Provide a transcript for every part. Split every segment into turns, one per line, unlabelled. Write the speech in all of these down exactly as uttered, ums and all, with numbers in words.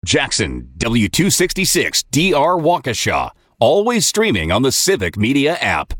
Jackson, W two sixty-six D R Waukesha. Always streaming on the Civic Media app.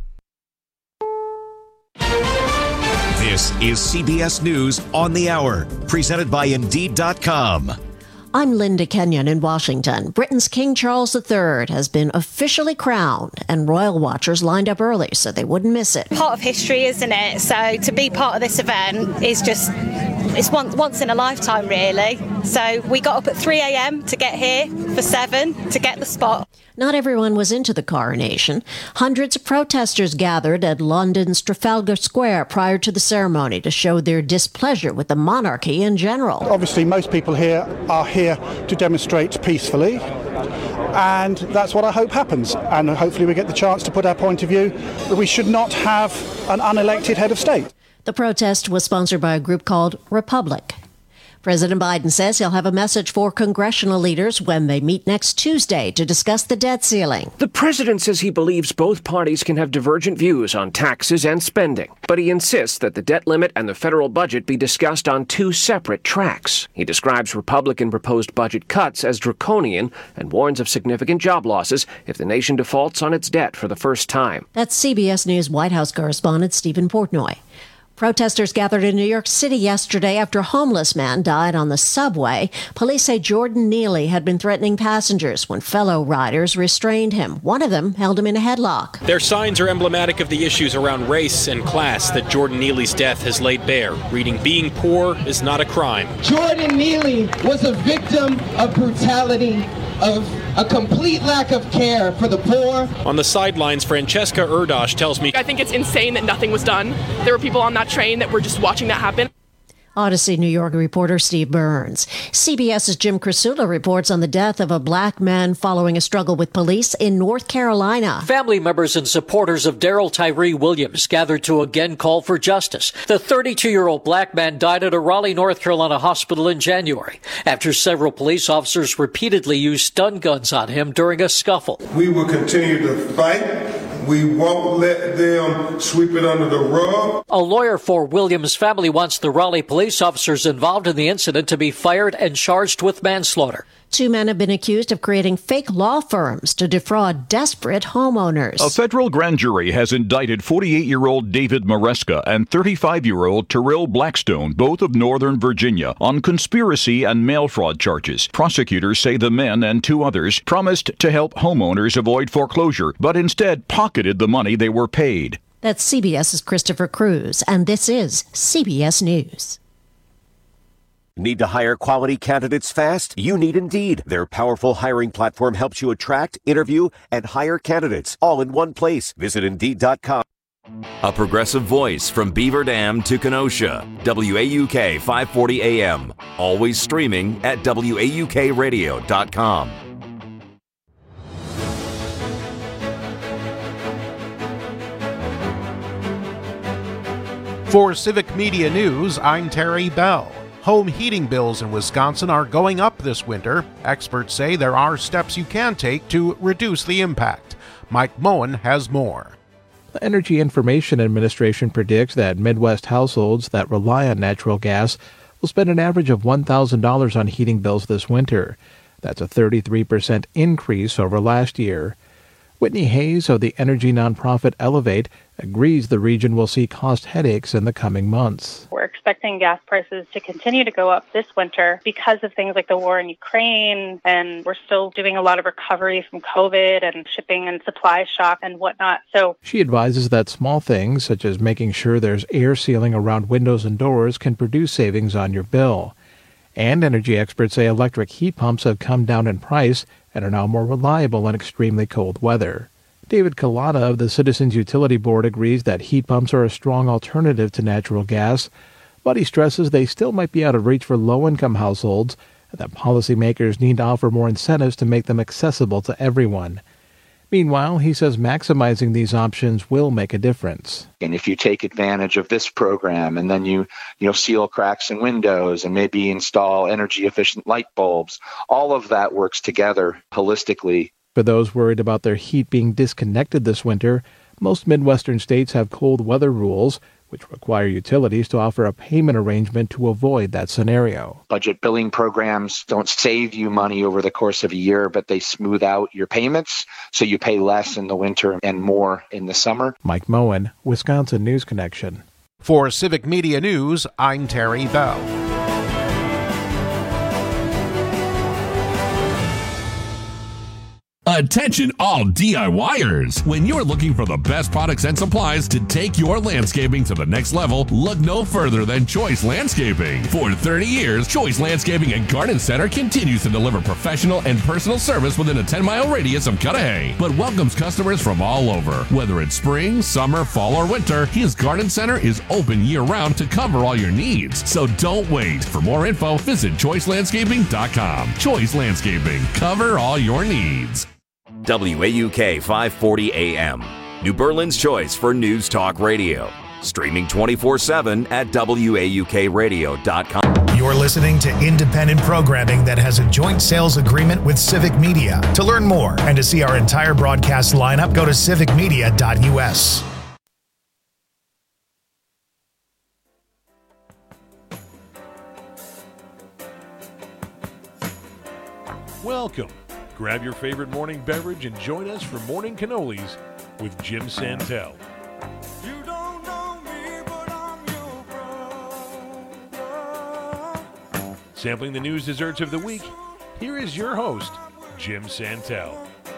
This is C B S News on the Hour, presented by Indeed dot com.
I'm Linda Kenyon in Washington. Britain's King Charles the Third has been officially crowned, and royal watchers lined up early so they wouldn't miss it.
Part of history, isn't it? So to be part of this event is just, it's once, once in a lifetime, really. So we got up at three a.m. to get here for seven to get the spot.
Not everyone was into the coronation. Hundreds of protesters gathered at London's Trafalgar Square prior to the ceremony to show their displeasure with the monarchy in general.
Obviously, most people here are here to demonstrate peacefully, and that's what I hope happens. And hopefully we get the chance to put our point of view that we should not have an unelected head of state.
The protest was sponsored by a group called Republic. President Biden says he'll have a message for congressional leaders when they meet next Tuesday to discuss the debt ceiling.
The president says he believes both parties can have divergent views on taxes and spending, but he insists that the debt limit and the federal budget be discussed on two separate tracks. He describes Republican proposed budget cuts as draconian and warns of significant job losses if the nation defaults on its debt for the first time.
That's C B S News White House correspondent Stephen Portnoy. Protesters gathered in New York City yesterday after a homeless man died on the subway. Police say Jordan Neely had been threatening passengers when fellow riders restrained him. One of them held him in a headlock.
Their signs are emblematic of the issues around race and class that Jordan Neely's death has laid bare, reading, "Being poor is not a crime."
Jordan Neely was a victim of brutality, of a complete lack of care for the poor.
On the sidelines, Francesca Erdosh tells me,
I think it's insane that nothing was done. There were people on that train that were just watching that happen.
Odyssey New York reporter Steve Burns. CBS's Jim Krasula reports on the death of a black man following a struggle with police in North Carolina.
Family members and supporters of Daryl Tyree Williams gathered to again call for justice. The thirty-two-year-old black man died at a Raleigh, North Carolina hospital in January after several police officers repeatedly used stun guns on him during a scuffle.
We will continue to fight. We won't let them sweep it under the rug.
A lawyer for Williams' family wants the Raleigh police officers involved in the incident to be fired and charged with manslaughter.
Two men have been accused of creating fake law firms to defraud desperate homeowners.
A federal grand jury has indicted forty-eight-year-old David Maresca and thirty-five-year-old Terrell Blackstone, both of Northern Virginia, on conspiracy and mail fraud charges. Prosecutors say the men and two others promised to help homeowners avoid foreclosure, but instead pocketed the money they were paid.
That's CBS's Christopher Cruz, and this is C B S News.
Need to hire quality candidates fast? You need Indeed. Their powerful hiring platform helps you attract, interview, and hire candidates all in one place. Visit Indeed dot com.
A progressive voice from Beaver Dam to Kenosha. W A U K five forty A M. Always streaming at W A U K radio dot com.
For Civic Media News, I'm Terry Bell. Home heating bills in Wisconsin are going up this winter. Experts say there are steps you can take to reduce the impact. Mike Moen has more.
The Energy Information Administration predicts that Midwest households that rely on natural gas will spend an average of one thousand dollars on heating bills this winter. That's a thirty-three percent increase over last year. Whitney Hayes of the energy nonprofit Elevate agrees the region will see cost headaches in the coming months.
We're expecting gas prices to continue to go up this winter because of things like the war in Ukraine, and we're still doing a lot of recovery from COVID and shipping and supply shock and whatnot. So
she advises that small things, such as making sure there's air sealing around windows and doors, can produce savings on your bill. And energy experts say electric heat pumps have come down in price and are now more reliable in extremely cold weather. David Kalana of the Citizens Utility Board agrees that heat pumps are a strong alternative to natural gas, but he stresses they still might be out of reach for low-income households and that policymakers need to offer more incentives to make them accessible to everyone. Meanwhile, he says maximizing these options will make a difference.
And if you take advantage of this program and then you, you know, seal cracks in windows and maybe install energy-efficient light bulbs, all of that works together holistically.
For those worried about their heat being disconnected this winter, most Midwestern states have cold weather rules, which require utilities to offer a payment arrangement to avoid that scenario.
Budget billing programs don't save you money over the course of a year, but they smooth out your payments, so you pay less in the winter and more in the summer.
Mike Moen, Wisconsin News Connection.
For Civic Media News, I'm Terry Bell.
Attention all DIYers! When you're looking for the best products and supplies to take your landscaping to the next level, look no further than Choice Landscaping. For thirty years, Choice Landscaping and Garden Center continues to deliver professional and personal service within a ten-mile radius of Cudahy, but welcomes customers from all over. Whether it's spring, summer, fall, or winter, his Garden Center is open year-round to cover all your needs. So don't wait. For more info, visit choice landscaping dot com. Choice Landscaping. Cover all your needs.
W A U K five forty A M, New Berlin's choice for news talk radio. Streaming twenty-four seven at W A U K radio dot com.
You're listening to independent programming that has a joint sales agreement with Civic Media. To learn more and to see our entire broadcast lineup, go to civic media dot U S.
Welcome. Grab your favorite morning beverage and join us for Morning Cannolis with Jim Santel.
You don't know me, but I'm your brother.
Sampling the news desserts of the week, here is your host, Jim Santel.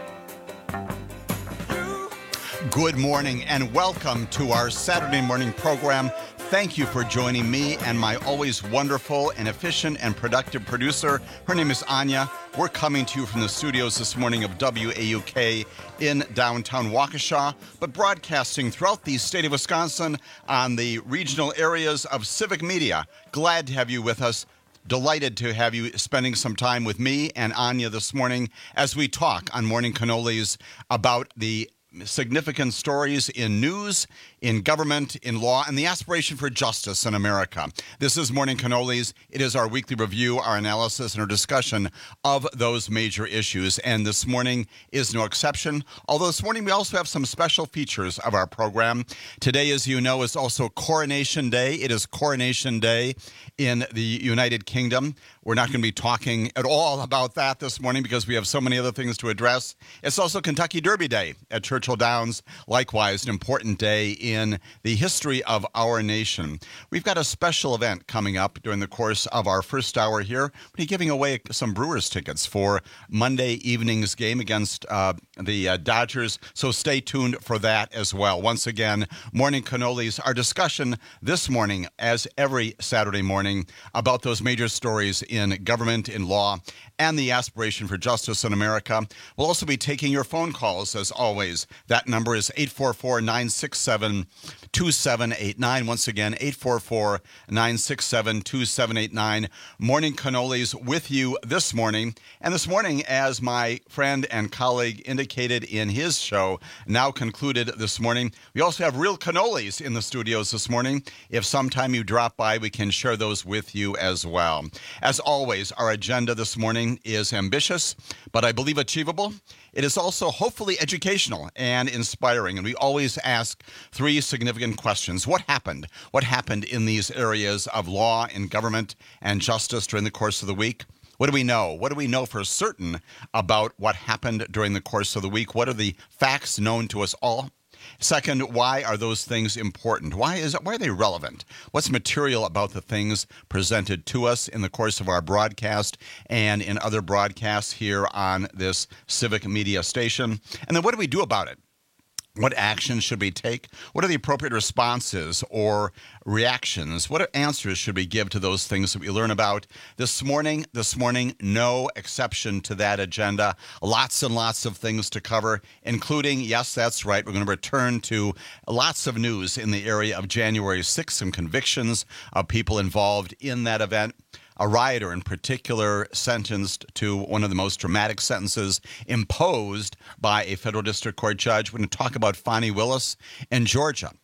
Good morning and welcome to our Saturday morning program. Thank you for joining me and my always wonderful and efficient and productive producer. Her name is Anya. We're coming to you from the studios this morning of W A U K in downtown Waukesha, but broadcasting throughout the state of Wisconsin on the regional areas of Civic Media. Glad to have you with us. Delighted to have you spending some time with me and Anya this morning as we talk on Morning Cannolis about the significant stories in news, in government, in law, and the aspiration for justice in America. This is Morning Cannolis. It is our weekly review, our analysis, and our discussion of those major issues. And this morning is no exception. Although this morning we also have some special features of our program. Today, as you know, is also Coronation Day. It is Coronation Day in the United Kingdom. We're not going to be talking at all about that this morning because we have so many other things to address. It's also Kentucky Derby Day at Churchill Downs. Likewise, an important day in the history of our nation. We've got a special event coming up during the course of our first hour here. We're giving away some Brewers tickets for Monday evening's game against uh, the uh, Dodgers, so stay tuned for that as well. Once again, Morning Cannolis, our discussion this morning, as every Saturday morning, about those major stories in government, in law, and the aspiration for justice in America. We'll also be taking your phone calls, as always. That number is eight four four, nine six seven, two seven eight nine. Once again, eight four four, nine six seven, two seven eight nine. Morning Cannolis with you this morning. And this morning, as my friend and colleague indicated in his show, now concluded this morning, we also have real cannolis in the studios this morning. If sometime you drop by, we can share those with you as well. As always, our agenda this morning is ambitious, but I believe achievable. It is also hopefully educational and inspiring, and we always ask three significant questions. What happened? What happened in these areas of law and government and justice during the course of the week? What do we know? What do we know for certain about what happened during the course of the week? What are the facts known to us all? Second, why are those things important? Why is it, why are they relevant? What's material about the things presented to us in the course of our broadcast and in other broadcasts here on this Civic Media station? And then what do we do about it? What actions should we take? What are the appropriate responses or reactions? What answers should we give to those things that we learn about? This morning, this morning, no exception to that agenda. Lots and lots of things to cover, including, yes, that's right, we're going to return to lots of news in the area of January sixth, some convictions of people involved in that event. A rioter in particular sentenced to one of the most dramatic sentences imposed by a federal district court judge. We're going to talk about Fani Willis in Georgia.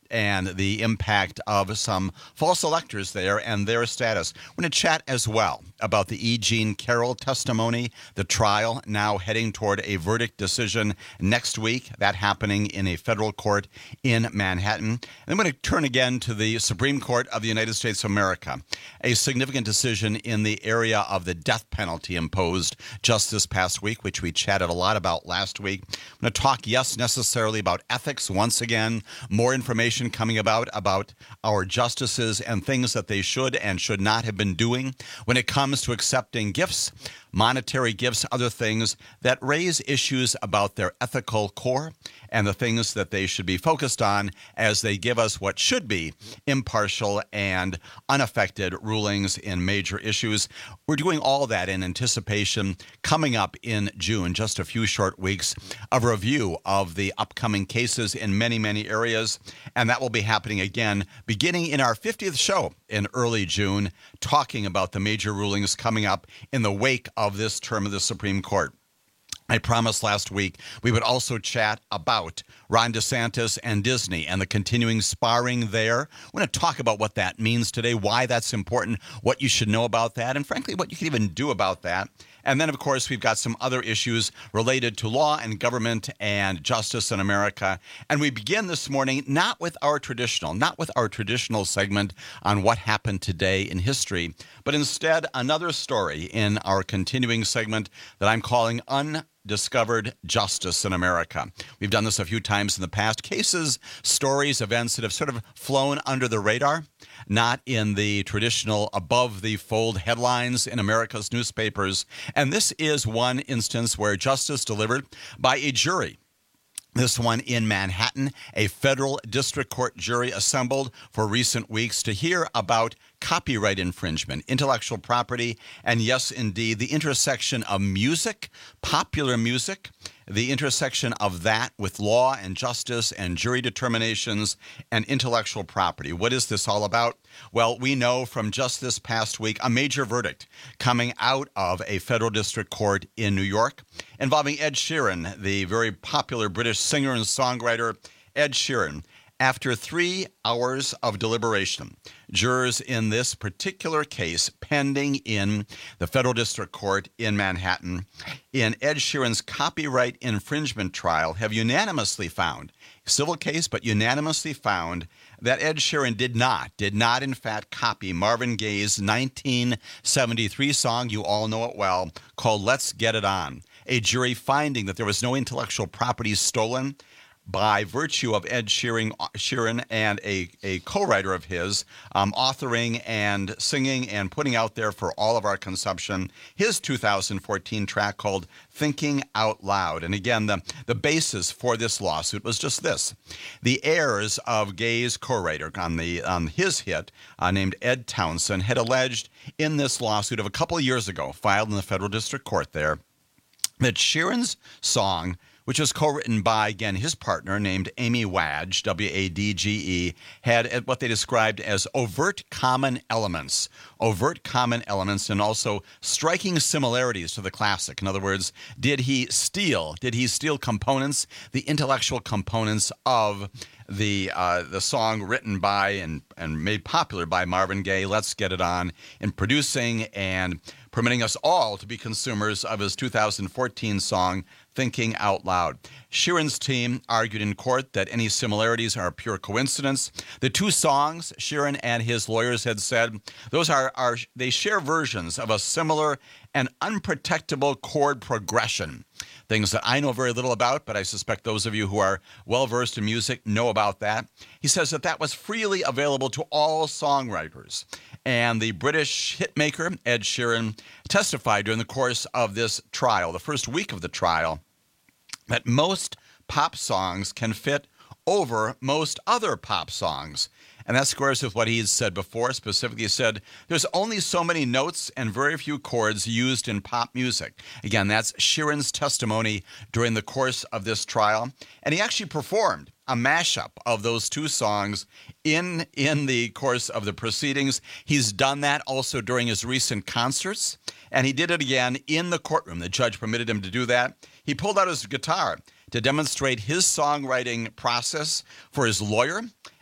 and the impact of some false electors there and their status. We're going to chat as well about the E. Jean Carroll testimony, the trial now heading toward a verdict decision next week, that happening in a federal court in Manhattan. And I'm going to turn again to the Supreme Court of the United States of America, a significant decision in the area of the death penalty imposed just this past week, which we chatted a lot about last week. I'm going to talk, yes, necessarily about ethics once again, more information coming about about our justices and things that they should and should not have been doing when it comes to accepting gifts, monetary gifts, other things that raise issues about their ethical core and the things that they should be focused on as they give us what should be impartial and unaffected rulings in major issues. We're doing all that in anticipation coming up in June, just a few short weeks, of a review of the upcoming cases in many, many areas. And that will be happening again beginning in our fiftieth show in early June, talking about the major rulings coming up in the wake of this term of the Supreme Court. I promised last week we would also chat about Ron DeSantis and Disney and the continuing sparring there. We're going to talk about what that means today, why that's important, what you should know about that, and frankly, what you can even do about that. And then, of course, we've got some other issues related to law and government and justice in America. And we begin this morning not with our traditional, not with our traditional segment on what happened today in history, but instead another story in our continuing segment that I'm calling Undiscovered Justice in America. We've done this a few times in the past. Cases, stories, events that have sort of flown under the radar, not in the traditional above-the-fold headlines in America's newspapers. And this is one instance where justice delivered by a jury. This one in Manhattan, a federal district court jury assembled for recent weeks to hear about copyright infringement, intellectual property, and yes, indeed, the intersection of music, popular music, the intersection of that with law and justice and jury determinations and intellectual property. What is this all about? Well, we know from just this past week a major verdict coming out of a federal district court in New York involving Ed Sheeran, the very popular British singer and songwriter Ed Sheeran. After three hours of deliberation, jurors in this particular case pending in the federal district court in Manhattan in Ed Sheeran's copyright infringement trial have unanimously found, civil case, but unanimously found that Ed Sheeran did not, did not in fact copy Marvin Gaye's nineteen seventy-three song, you all know it well, called Let's Get It On. A jury finding that there was no intellectual property stolen by virtue of Ed Sheeran, Sheeran and a, a co-writer of his um, authoring and singing and putting out there for all of our consumption his two thousand fourteen track called Thinking Out Loud. And again, the, the basis for this lawsuit was just this. The heirs of Gaye's co-writer on, the, on his hit uh, named Ed Townsend had alleged in this lawsuit of a couple of years ago, filed in the federal district court there, that Sheeran's song, which was co-written by, again, his partner named Amy Wadge, W A D G E, had what they described as overt common elements, overt common elements, and also striking similarities to the classic. In other words, did he steal, did he steal components, the intellectual components of the uh, the song written by and, and made popular by Marvin Gaye, Let's Get It On, in producing and permitting us all to be consumers of his two thousand fourteen song, Thinking Out Loud. Sheeran's team argued in court that any similarities are a pure coincidence. The two songs, Sheeran and his lawyers had said, those are, are they share versions of a similar and unprotectable chord progression. Things that I know very little about, but I suspect those of you who are well-versed in music know about that. He says that that was freely available to all songwriters. And the British hitmaker, Ed Sheeran, testified during the course of this trial, the first week of the trial, that most pop songs can fit over most other pop songs. And that squares with what he had said before. Specifically, he said, there's only so many notes and very few chords used in pop music. Again, that's Sheeran's testimony during the course of this trial. And he actually performed a mashup of those two songs in, in the course of the proceedings. He's done that also during his recent concerts. And he did it again in the courtroom. The judge permitted him to do that. He pulled out his guitar to demonstrate his songwriting process for his lawyer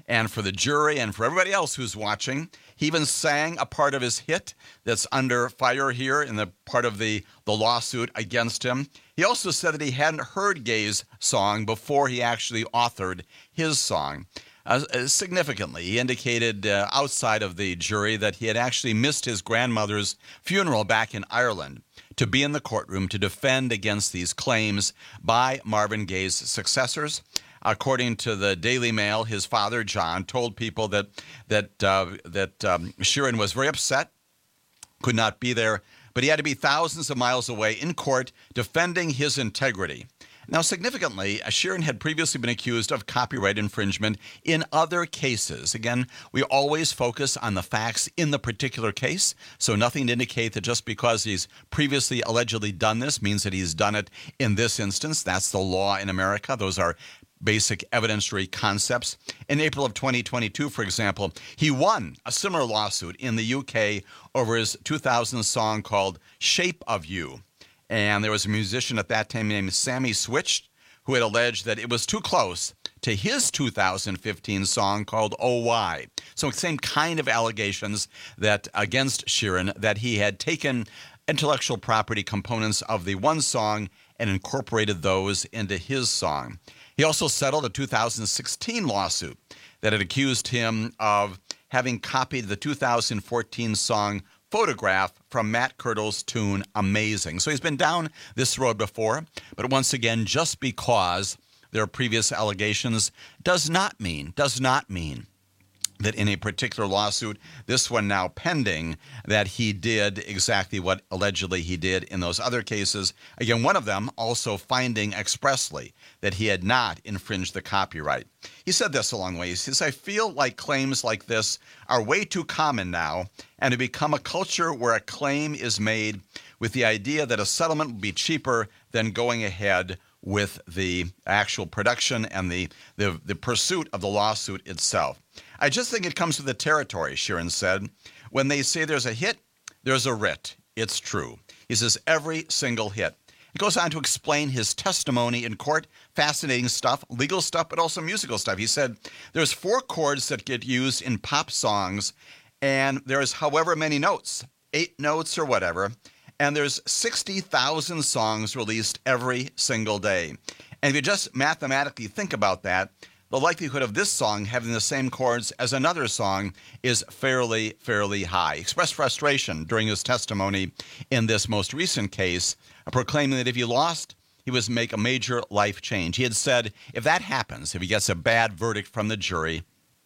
and for the jury and for everybody else who's watching. He even sang a part of his hit that's under fire here in the part of the, the lawsuit against him. He also said that he hadn't heard Gaye's song before he actually authored his song. Uh, significantly, he indicated uh, outside of the jury that he had actually missed his grandmother's funeral back in Ireland to be in the courtroom to defend against these claims by Marvin Gaye's successors. According to the Daily Mail, his father, John, told people that that uh, that um, Sheeran was very upset, could not be there, but he had to be thousands of miles away in court defending his integrity. Now, significantly, Sheeran had previously been accused of copyright infringement in other cases. Again, we always focus on the facts in the particular case, so nothing to indicate that just because he's previously allegedly done this means that he's done it in this instance. That's the law in America. Those are basic evidentiary concepts. In April of twenty twenty-two, for example, he won a similar lawsuit in the U K over his two thousand song called Shape of You. And there was a musician at that time named Sammy Switch who had alleged that it was too close to his two thousand fifteen song called Oh Why. So same kind of allegations that against Sheeran, that he had taken intellectual property components of the one song and incorporated those into his song. He also settled a two thousand sixteen lawsuit that had accused him of having copied the two thousand fourteen song Photograph from Matt Curdle's tune Amazing. So he's been down this road before, but once again, just because there are previous allegations does not mean, does not mean that in a particular lawsuit, this one now pending, that he did exactly what allegedly he did in those other cases. Again, one of them also finding expressly that he had not infringed the copyright. He said this along the way. He says, I feel like claims like this are way too common now, and to become a culture where a claim is made with the idea that a settlement will be cheaper than going ahead with the actual production and the, the, the pursuit of the lawsuit itself. I just think it comes with the territory, Sheeran said. When they say there's a hit, there's a writ. It's true. He says every single hit. He goes on to explain his testimony in court. Fascinating stuff, legal stuff, but also musical stuff. He said there's four chords that get used in pop songs, and there's however many notes, eight notes or whatever, and there's sixty thousand songs released every single day. And if you just mathematically think about that, the likelihood of this song having the same chords as another song is fairly, fairly high. He expressed frustration during his testimony in this most recent case, proclaiming that if he lost, he would make a major life change. He had said, if that happens, if he gets a bad verdict from the jury,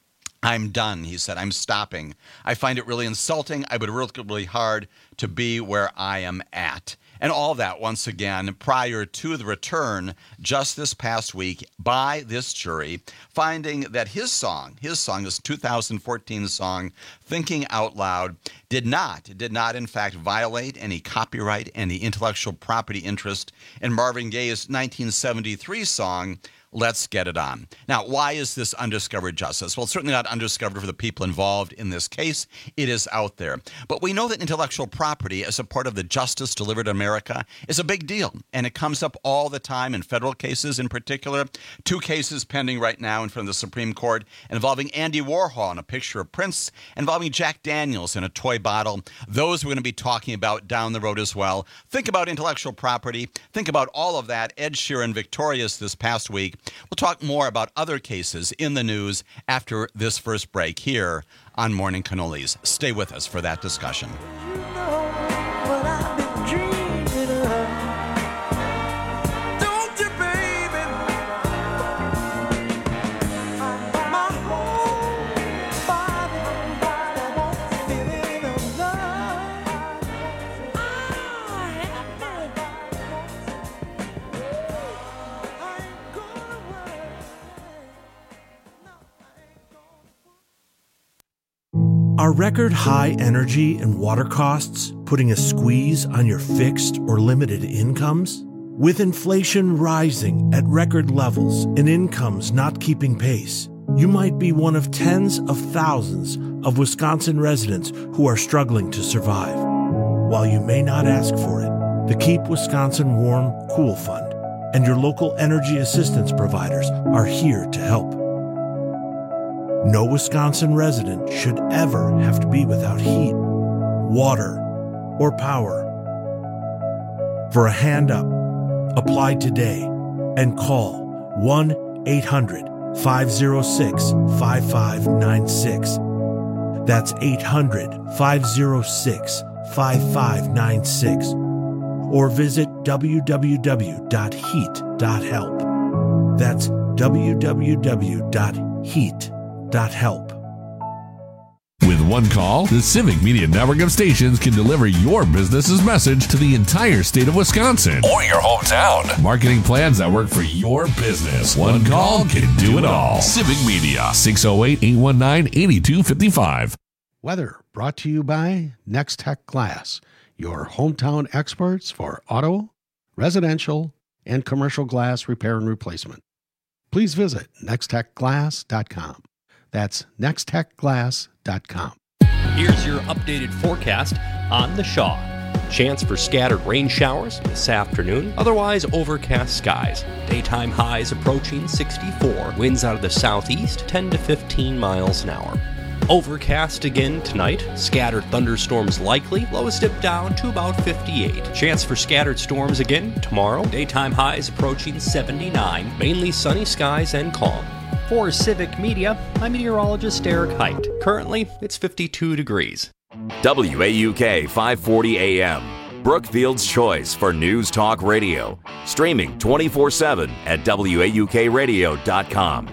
I'm done, he said. I'm stopping. I find it really insulting. I would work really hard to be where I am at. And all that, once again, prior to the return just this past week by this jury, finding that his song, his song, this two thousand fourteen song, Thinking Out Loud, did not, did not in fact violate any copyright, any intellectual property interest in Marvin Gaye's nineteen seventy-three song, Let's Get It On. Now, why is this undiscovered justice? Well, it's certainly not undiscovered for the people involved in this case. It is out there. But we know that intellectual property as a part of the justice delivered in America is a big deal, and it comes up all the time in federal cases in particular. Two cases pending right now in front of the Supreme Court involving Andy Warhol and a picture of Prince, involving Jack Daniels in a toy bottle. Those we're going to be talking about down the road as well. Think about intellectual property. Think about all of that. Ed Sheeran victorious this past week. We'll talk more about other cases in the news after this first break here on Morning Cannolis. Stay with us for that discussion.
Are record high energy and water costs putting a squeeze on your fixed or limited incomes? With inflation rising at record levels and incomes not keeping pace, you might be one of tens of thousands of Wisconsin residents who are struggling to survive. While you may not ask for it, the Keep Wisconsin Warm Cool Fund and your local energy assistance providers are here to help. No Wisconsin resident should ever have to be without heat, water, or power. For a hand up, apply today and call one eight hundred five oh six five five nine six. That's eight hundred five oh six five five nine six. Or visit w w w dot heat dot help. That's w w w dot heat dot help.
With one call, the Civic Media Network of stations can deliver your business's message to the entire state of Wisconsin or your hometown. Marketing plans that work for your business. One call can do it all. Civic Media, six oh eight, eight one nine, eight two five five.
Weather brought to you by Next Tech Glass, your hometown experts for auto, residential, and commercial glass repair and replacement. Please visit next tech glass dot com. That's next tech glass dot com.
Here's your updated forecast on the Shaw. Chance for scattered rain showers this afternoon, otherwise overcast skies. Daytime highs approaching sixty-four. Winds out of the southeast, ten to fifteen miles an hour. Overcast again tonight. Scattered thunderstorms likely. Lowest dip down to about fifty-eight. Chance for scattered storms again tomorrow. Daytime highs approaching seventy-nine. Mainly sunny skies and calm. For Civic Media, I'm meteorologist Eric Height. Currently, it's fifty-two degrees.
W A U K five forty A M, Brookfield's choice for news talk radio. Streaming twenty-four seven at W A U K radio dot com.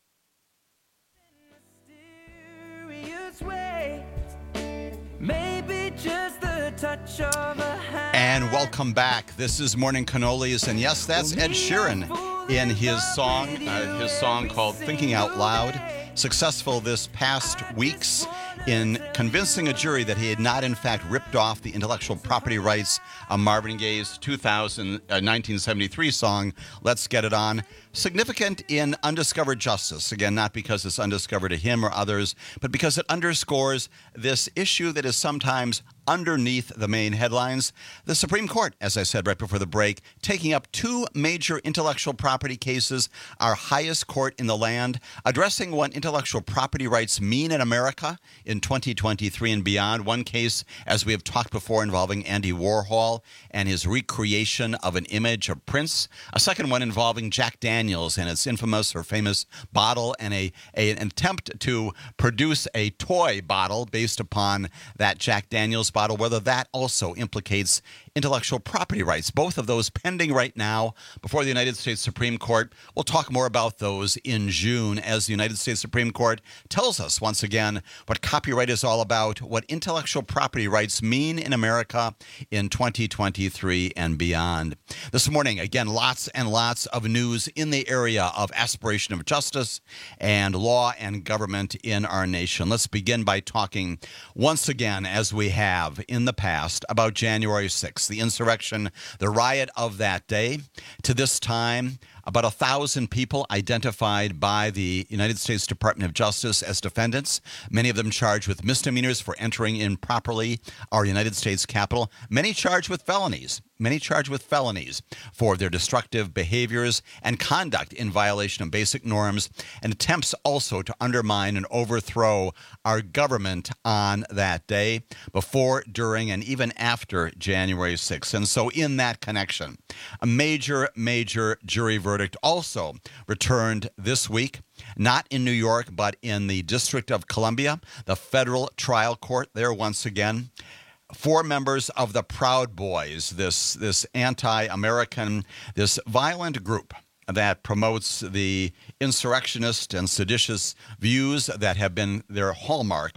Maybe just the touch of a hand.
And welcome back. This is Morning Cannolis, and yes, that's Ed Sheeran in his song, uh, his song called Thinking Out Loud. Successful this past weeks in convincing a jury that he had not, in fact, ripped off the intellectual property rights of Marvin Gaye's two thousand, uh, nineteen seventy-three song, Let's Get It On. Significant in undiscovered justice. Again, not because it's undiscovered to him or others, but because it underscores this issue that is sometimes underneath the main headlines. The Supreme Court, as I said right before the break, taking up two major intellectual property cases, our highest court in the land, addressing what intellectual property rights mean in America in twenty twenty-three and beyond. One case, as we have talked before, involving Andy Warhol and his recreation of an image of Prince. A second one involving Jack Daniels and its infamous or famous bottle, and a, a an attempt to produce a toy bottle based upon that Jack Daniels bottle, whether that also implicates intellectual property rights. Both of those pending right now before the United States Supreme Court. We'll talk more about those in June as the United States Supreme Court tells us once again what copyright is all about, what intellectual property rights mean in America in twenty twenty-three and beyond. This morning, again, lots and lots of news in the area of aspiration of justice and law and government in our nation. Let's begin by talking once again, as we have in the past, about January sixth, the insurrection, the riot of that day. To this time, about a thousand people identified by the United States Department of Justice as defendants, many of them charged with misdemeanors for entering improperly our United States Capitol, many charged with felonies. Many charged with felonies for their destructive behaviors and conduct in violation of basic norms, and attempts also to undermine and overthrow our government on that day, before, during, and even after January sixth. And so in that connection, a major, major jury verdict also returned this week, not in New York, but in the District of Columbia, the federal trial court there once again. Four members of the Proud Boys, this this anti-American, this violent group that promotes the insurrectionist and seditious views that have been their hallmark.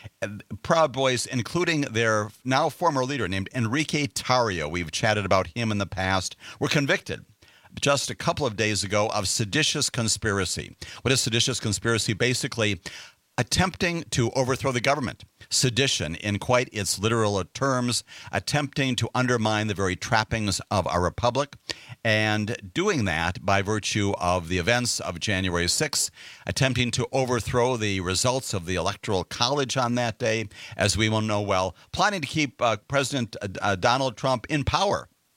Proud Boys, including their now former leader named Enrique Tarrio, we've chatted about him in the past, were convicted just a couple of days ago of seditious conspiracy. What is seditious conspiracy? Basically, attempting to overthrow the government. Sedition, in quite its literal terms, attempting to undermine the very trappings of our republic, and doing that by virtue of the events of January sixth, attempting to overthrow the results of the Electoral College on that day, as we will know well, planning to keep uh, President uh, Donald Trump in power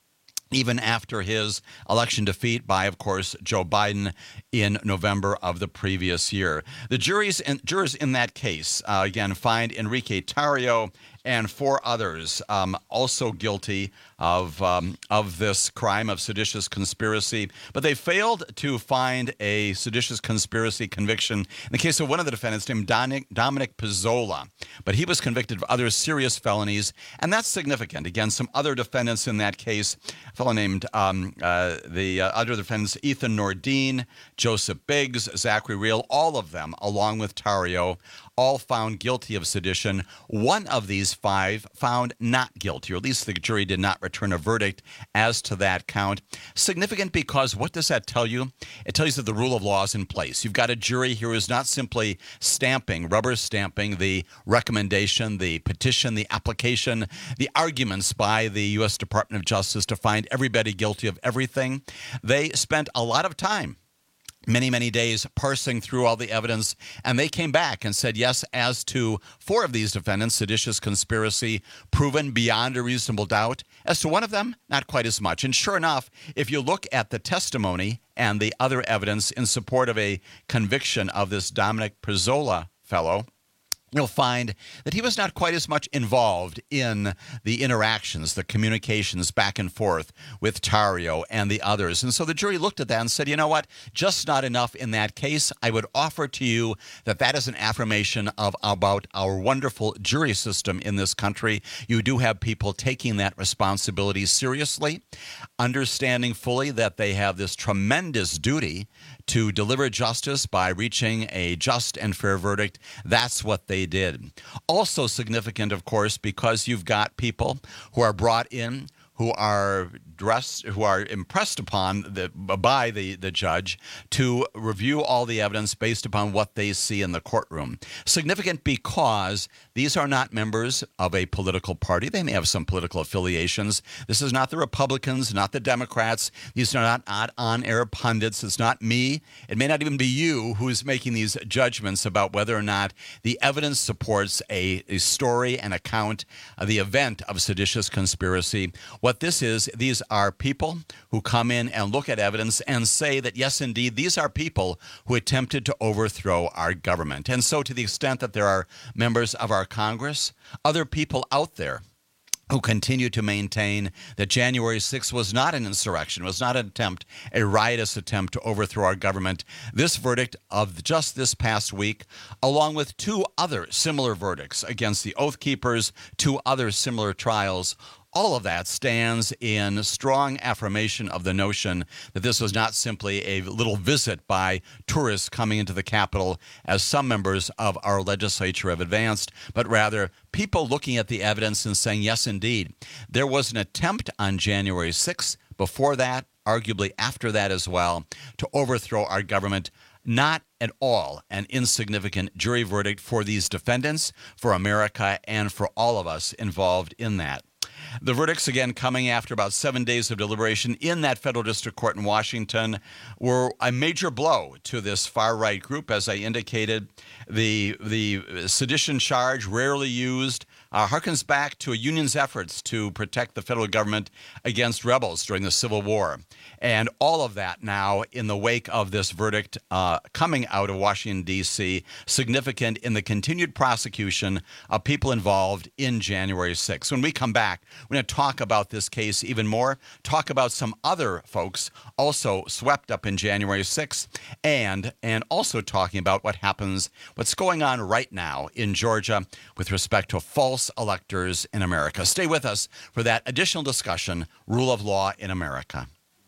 even after his election defeat by, of course, Joe Biden in November of the previous year. The juries in, jurors in that case, uh, again, find Enrique Tarrio and four others um, also guilty of um, of this crime of seditious conspiracy. But they failed to find a seditious conspiracy conviction in the case of one of the defendants named Dominic, Dominic Pizzola. But he was convicted of other serious felonies, and that's significant. Again, some other defendants in that case, a fellow named um, uh, the uh, other defendants, Ethan Nordine, Joseph Biggs, Zachary Real, all of them, along with Tarrio, all found guilty of sedition. One of these five found not guilty, or at least the jury did not return a verdict as to that count. Significant because what does that tell you? It tells you that the rule of law is in place. You've got a jury here who's not simply stamping, rubber stamping the recommendation, the petition, the application, the arguments by the U S Department of Justice to find everybody guilty of everything. They spent a lot of time, many, many days parsing through all the evidence, and they came back and said, yes, as to four of these defendants, seditious conspiracy proven beyond a reasonable doubt. As to one of them, not quite as much. And sure enough, if you look at the testimony and the other evidence in support of a conviction of this Dominic Pizzola fellow, you'll find that he was not quite as much involved in the interactions, the communications back and forth with Tarrio and the others. And so the jury looked at that and said, you know what, just not enough in that case. I would offer to you that that is an affirmation of about our wonderful jury system in this country. You do have people taking that responsibility seriously, understanding fully that they have this tremendous duty to deliver justice by reaching a just and fair verdict. That's what they did. Also significant, of course, because you've got people who are brought in, who are dressed, who are impressed upon the, by the, the judge to review all the evidence based upon what they see in the courtroom. Significant because these are not members of a political party. They may have some political affiliations. This is not the Republicans, not the Democrats. These are not, not on-air pundits. It's not me. It may not even be you who is making these judgments about whether or not the evidence supports a, a story, an account of the event of seditious conspiracy. What this is, these are people who come in and look at evidence and say that, yes, indeed, these are people who attempted to overthrow our government. And so to the extent that there are members of our Congress, other people out there who continue to maintain that January sixth was not an insurrection, was not an attempt, a riotous attempt to overthrow our government. This verdict of just this past week, along with two other similar verdicts against the Oath Keepers, two other similar trials, all of that stands in strong affirmation of the notion that this was not simply a little visit by tourists coming into the Capitol, as some members of our legislature have advanced, but rather people looking at the evidence and saying, yes, indeed, there was an attempt on January sixth, before that, arguably after that as well, to overthrow our government. Not at all an insignificant jury verdict for these defendants, for America, and for all of us involved in that. The verdicts, again, coming after about seven days of deliberation in that federal district court in Washington, were a major blow to this far-right group. As I indicated, the the sedition charge, rarely used, uh, harkens back to a union's efforts to protect the federal government against rebels during the Civil War. And all of that now, in the wake of this verdict uh, coming out of Washington, D C, significant in the continued prosecution of people involved in January sixth. When we come back, we're going to talk about this case even more, talk about some other folks also swept up in January sixth, and, and also talking about what happens, what's going on right now in Georgia with respect to false electors in America. Stay with us for that additional discussion, Rule of Law in America.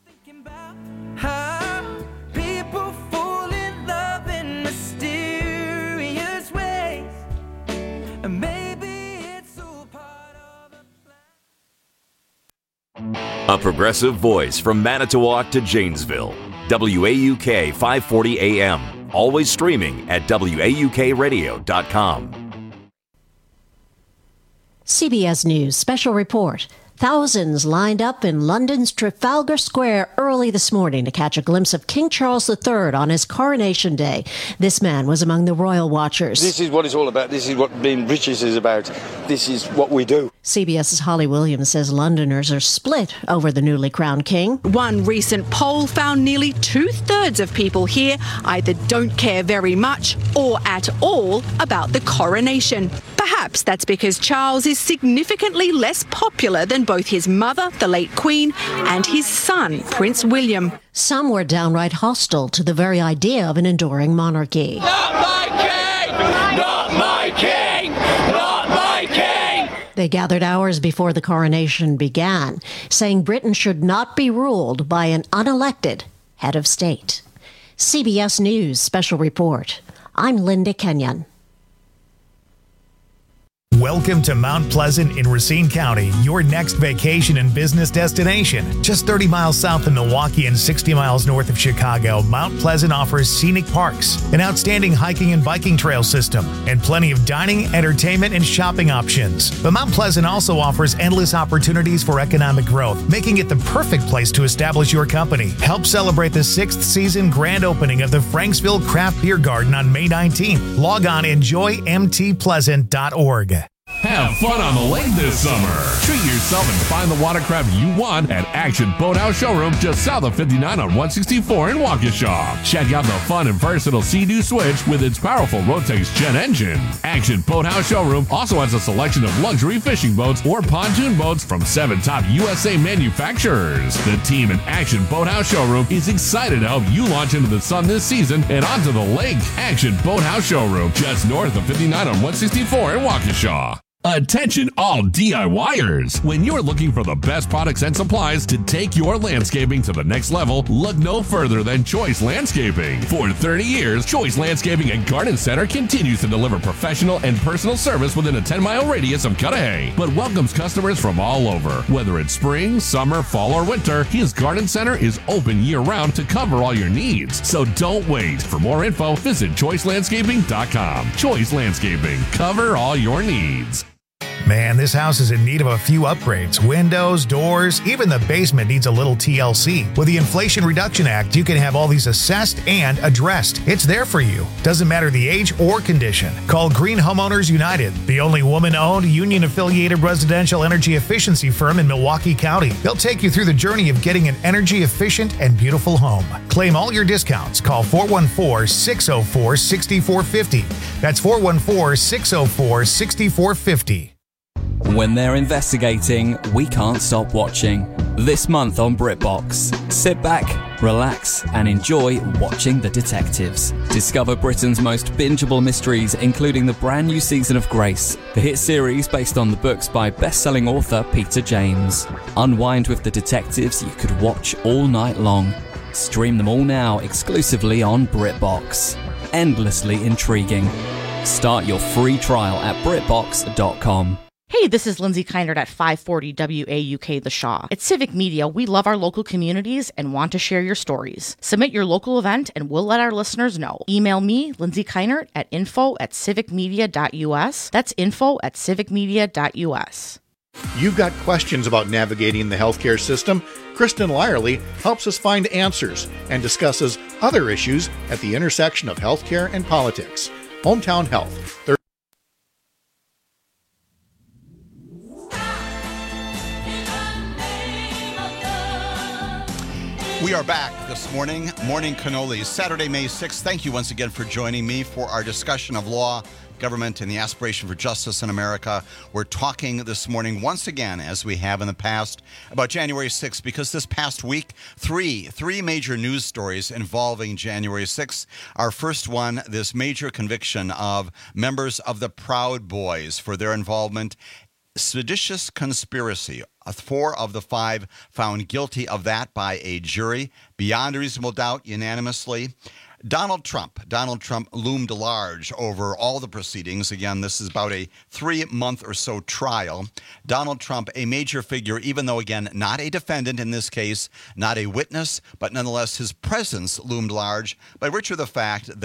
How people fall in love in mysterious ways, and maybe it's all part of a plan.
A progressive voice from Manitowoc to Janesville. W A U K five forty A M. Always streaming at W A U K radio dot com.
C B S News Special Report. Thousands lined up in London's Trafalgar Square early this morning to catch a glimpse of King Charles the Third on his coronation day. This man was among the royal watchers.
This is what it's all about. This is what being British is about. This is what we do.
CBS's Holly Williams says Londoners are split over the newly crowned king.
One recent poll found nearly two-thirds of people here either don't care very much or at all about the coronation. Perhaps that's because Charles is significantly less popular than both his mother, the late Queen, and his son, Prince William.
Some were downright hostile to the very idea of an enduring monarchy.
Not my king! Not my king! Not my king!
They gathered hours before the coronation began, saying Britain should not be ruled by an unelected head of state. C B S News Special Report. I'm Linda Kenyon.
Welcome to Mount Pleasant in Racine County, your next vacation and business destination. Just thirty miles south of Milwaukee and sixty miles north of Chicago, Mount Pleasant offers scenic parks, an outstanding hiking and biking trail system, and plenty of dining, entertainment, and shopping options. But Mount Pleasant also offers endless opportunities for economic growth, making it the perfect place to establish your company. Help celebrate the sixth season grand opening of the Franksville Craft Beer Garden on May nineteenth. Log on enjoy m t pleasant dot org.
Have fun on the lake this summer. Treat yourself and find the watercraft you want at Action Boathouse Showroom just south of fifty-nine on one sixty-four in Waukesha. Check out the fun and versatile Sea-Doo Switch with its powerful Rotax jet engine. Action Boathouse Showroom also has a selection of luxury fishing boats or pontoon boats from seven top U S A manufacturers. The team at Action Boathouse Showroom is excited to help you launch into the sun this season and onto the lake. Action Boathouse Showroom just north of fifty-nine on one sixty-four in Waukesha. Attention all DIYers! When you're looking for the best products and supplies to take your landscaping to the next level, look no further than Choice Landscaping. For thirty years, Choice Landscaping and Garden Center continues to deliver professional and personal service within a ten mile radius of Cudahy, but welcomes customers from all over. Whether it's spring, summer, fall, or winter, his Garden Center is open year-round to cover all your needs. So don't wait. For more info, visit choice landscaping dot com. Choice Landscaping. Cover all your needs.
Man, this house is in need of a few upgrades. Windows, doors, even the basement needs a little T L C. With the Inflation Reduction Act, you can have all these assessed and addressed. It's there for you. Doesn't matter the age or condition. Call Green Homeowners United, the only woman-owned, union-affiliated residential energy efficiency firm in Milwaukee County. They'll take you through the journey of getting an energy-efficient and beautiful home. Claim all your discounts. Call four one four, six oh four, six four five oh. That's four one four, six oh four, six four five oh.
When they're investigating, we can't stop watching. This month on BritBox, sit back, relax, and enjoy watching the detectives. Discover Britain's most bingeable mysteries, including the brand new season of Grace, the hit series based on the books by best-selling author Peter James. Unwind with the detectives you could watch all night long. Stream them all now exclusively on BritBox. Endlessly intriguing. Start your free trial at brit box dot com.
Hey, this is Lindsay Keinert at five forty W A U K The Shaw. At Civic Media, we love our local communities and want to share your stories. Submit your local event and we'll let our listeners know. Email me, Lindsay Keinert, at info at civic media dot u s. That's info at civic media dot u s.
You've got questions about navigating the healthcare system? Kristen Lyerly helps us find answers and discusses other issues at the intersection of healthcare and politics. Hometown Health. They're
We are back this morning, Morning Cannolis, Saturday, May sixth. Thank you once again for joining me for our discussion of law, government, and the aspiration for justice in America. We're talking this morning once again, as we have in the past, about January sixth, because this past week, three, three major news stories involving January sixth. Our first one, this major conviction of members of the Proud Boys for their involvement seditious conspiracy. Four of the five found guilty of that by a jury, beyond a reasonable doubt, unanimously. Donald Trump. Donald Trump loomed large over all the proceedings. Again, this is about a three-month or so trial. Donald Trump, a major figure, even though, again, not a defendant in this case, not a witness, but nonetheless his presence loomed large by virtue of the fact that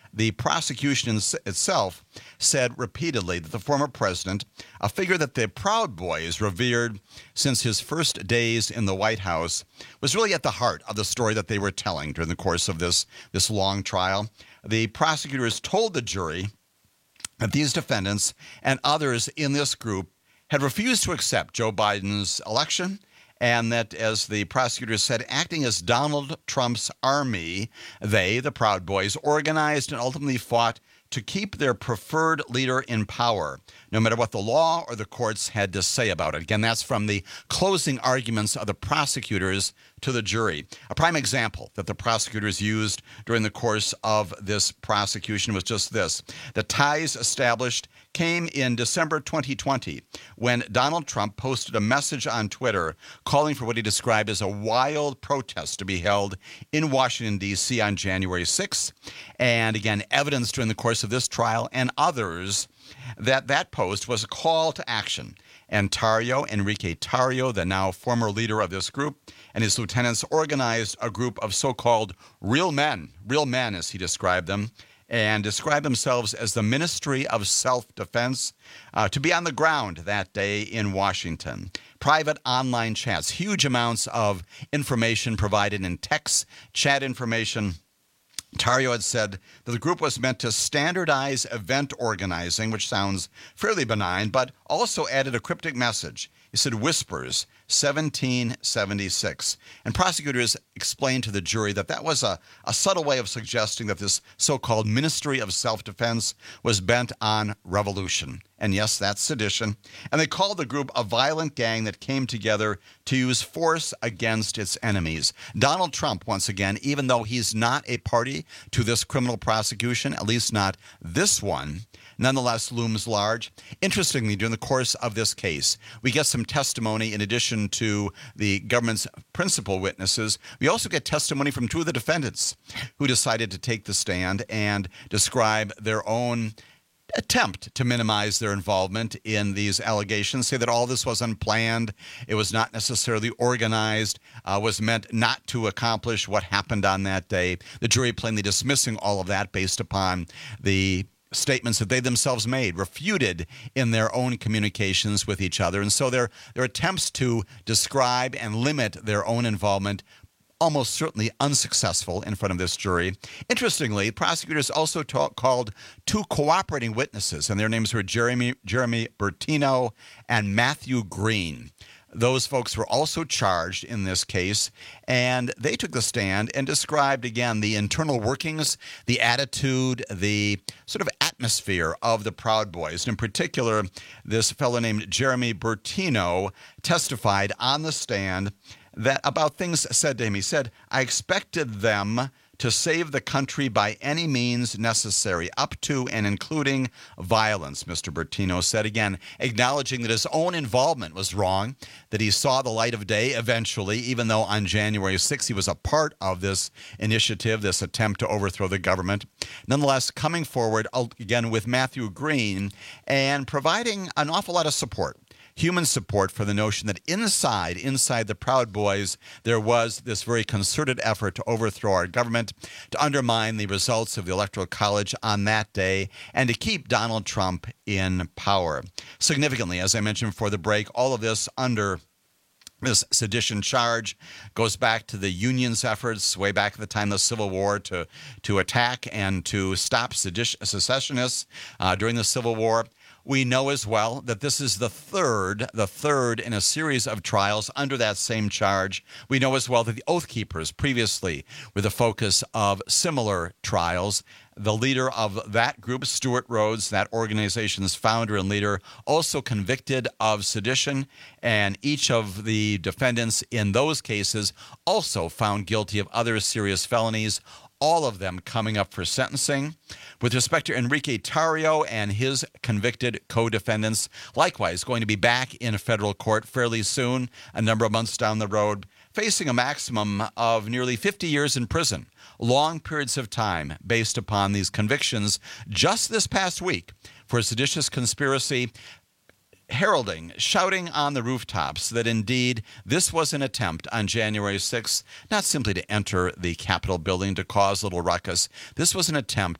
the prosecution itself said repeatedly that the former president, a figure that the Proud Boys revered since his first days in the White House, was really at the heart of the story that they were telling during the course of this, this long trial. The prosecutors told the jury that these defendants and others in this group had refused to accept Joe Biden's election, and that, as the prosecutors said, acting as Donald Trump's army, they, the Proud Boys, organized and ultimately fought to keep their preferred leader in power, no matter what the law or the courts had to say about it. Again, that's from the closing arguments of the prosecutors to the jury. A prime example that the prosecutors used during the course of this prosecution was just this. The ties established came in December twenty twenty, when Donald Trump posted a message on Twitter calling for what he described as a wild protest to be held in Washington, D C on January sixth. And again, evidence during the course of this trial and others that that post was a call to action. And Tarrio, Enrique Tarrio, the now former leader of this group, and his lieutenants organized a group of so-called real men, real men as he described them, and described themselves as the Ministry of Self-Defense, uh, to be on the ground that day in Washington. Private online chats, huge amounts of information provided in text, chat information. Tarrio had said that the group was meant to standardize event organizing, which sounds fairly benign, but also added a cryptic message. He said, Whispers, seventeen seventy-six. And prosecutors explained to the jury that that was a, a subtle way of suggesting that this so-called Ministry of Self-Defense was bent on revolution. And yes, that's sedition. And they called the group a violent gang that came together to use force against its enemies. Donald Trump, once again, even though he's not a party to this criminal prosecution, at least not this one, nonetheless looms large. Interestingly, during the course of this case, we get some testimony in addition to the government's principal witnesses. We also get testimony from two of the defendants who decided to take the stand and describe their own attempt to minimize their involvement in these allegations, say that all this was unplanned, it was not necessarily organized, uh, was meant not to accomplish what happened on that day. The jury plainly dismissing all of that based upon the statements that they themselves made, refuted in their own communications with each other. And so their, their attempts to describe and limit their own involvement almost certainly unsuccessful in front of this jury. Interestingly, prosecutors also talk, called two cooperating witnesses, and their names were Jeremy, Jeremy Bertino and Matthew Green. Those folks were also charged in this case, and they took the stand and described, again, the internal workings, the attitude, the sort of atmosphere of the Proud Boys. In particular, this fellow named Jeremy Bertino testified on the stand that about things said to him. He said, I expected them to save the country by any means necessary, up to and including violence, Mister Bertino said, again, acknowledging that his own involvement was wrong, that he saw the light of day eventually, even though on January sixth he was a part of this initiative, this attempt to overthrow the government. Nonetheless, coming forward, again, with Matthew Green and providing an awful lot of support. Human support for the notion that inside, inside the Proud Boys, there was this very concerted effort to overthrow our government, to undermine the results of the Electoral College on that day, and to keep Donald Trump in power. Significantly, as I mentioned before the break, all of this under this sedition charge goes back to the Union's efforts way back at the time of the Civil War to, to attack and to stop sedition, secessionists uh, during the Civil War. We know as well that this is the third, the third in a series of trials under that same charge. We know as well that the Oath Keepers previously were the focus of similar trials. The leader of that group, Stuart Rhodes, that organization's founder and leader, also convicted of sedition, and each of the defendants in those cases also found guilty of other serious felonies, all of them coming up for sentencing. With respect to Enrique Tarrio and his convicted co-defendants, likewise going to be back in a federal court fairly soon, a number of months down the road, facing a maximum of nearly fifty years in prison, long periods of time based upon these convictions just this past week for a seditious conspiracy, heralding, shouting on the rooftops that indeed this was an attempt on January sixth, not simply to enter the Capitol building to cause a little ruckus. This was an attempt